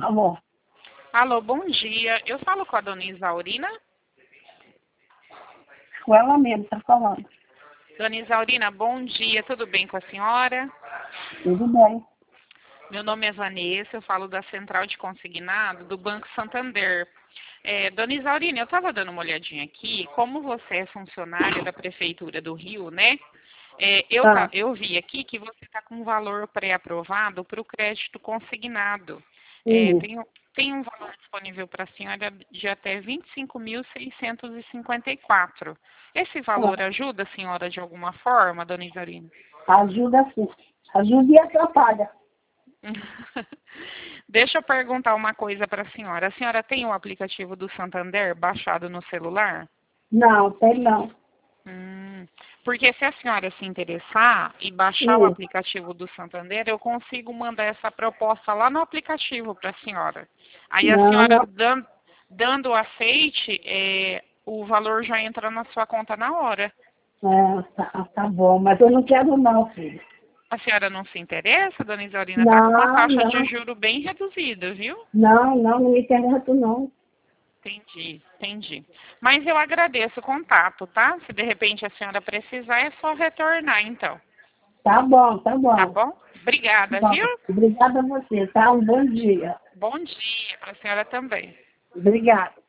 Alô? Alô, bom dia. Eu falo com a dona Isaurina. Com ela mesmo, tá falando. Dona Isaurina, bom dia. Tudo bem com a senhora? Tudo bem. Meu nome é Vanessa, eu falo da Central de Consignado do Banco Santander. Dona Isaurina, eu estava dando uma olhadinha aqui. Como você é funcionária da Prefeitura do Rio, né? Tá. Eu vi aqui que você está com um valor pré-aprovado para o crédito consignado. Sim. Tem um valor disponível para a senhora de até 25.654. Esse valor Tá. ajuda a senhora de alguma forma, dona Isaurina? Ajuda sim. Ajuda e atrapalha. Deixa eu perguntar uma coisa para a senhora. A senhora tem o aplicativo do Santander baixado no celular? Não, tem não. Porque se a senhora se interessar e baixar o Sim. aplicativo do Santander, eu consigo mandar essa proposta lá no aplicativo para a senhora. Aí a Não, senhora dando o aceite, o valor já entra na sua conta na hora. tá bom, mas eu não quero não, filho. A senhora não se interessa, dona Isaurina? Está com uma Não, taxa de não. juro bem reduzida, viu? Não me interessa não. Entendi. Mas eu agradeço o contato, tá? Se de repente a senhora precisar, é só retornar, então. Tá bom, tá Tá bom. bom? Obrigada, Bom, viu? obrigada a você, tá? Um bom dia. Bom dia para a senhora também. Obrigada.